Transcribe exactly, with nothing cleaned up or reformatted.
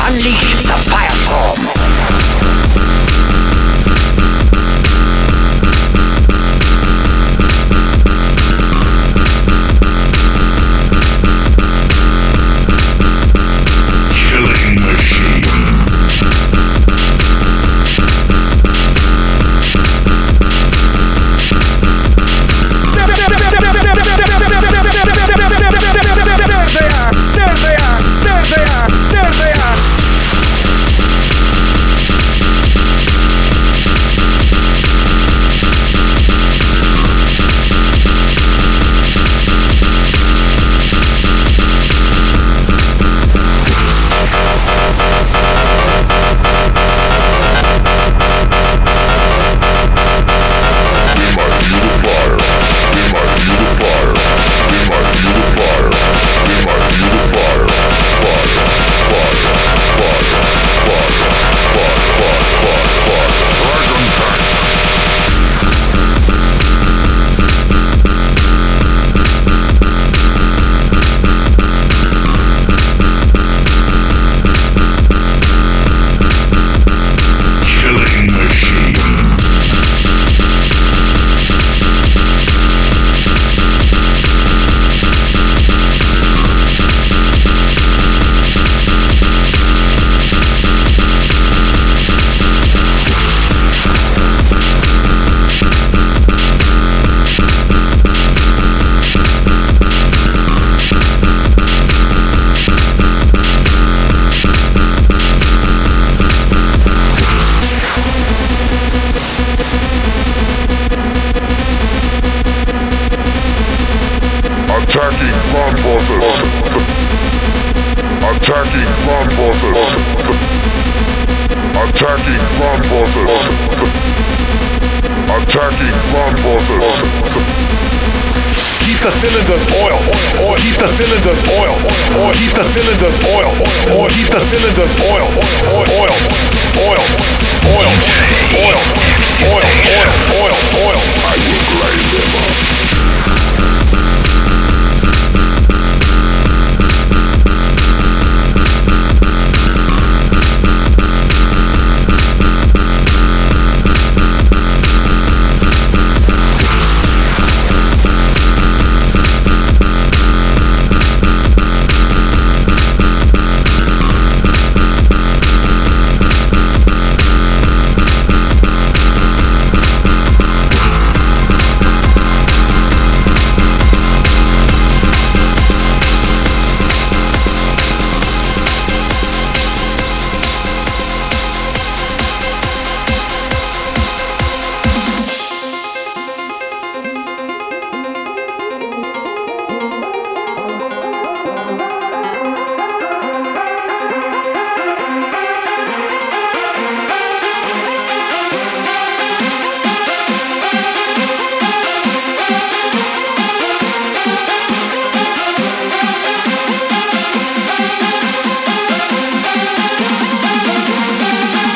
Unleash the firestorm. Attacking ground forces. Attacking ground forces. Attacking ground forces. Attacking ground forces. Keep the cylinders oil. Oil. Keep the cylinders oil. Oil. Keep the cylinders oil. Oil. Keep the cylinders oil. Oil. Oil. Oil. Oil. Oil. Oil. Oil. Oil. Oil. I will light them up.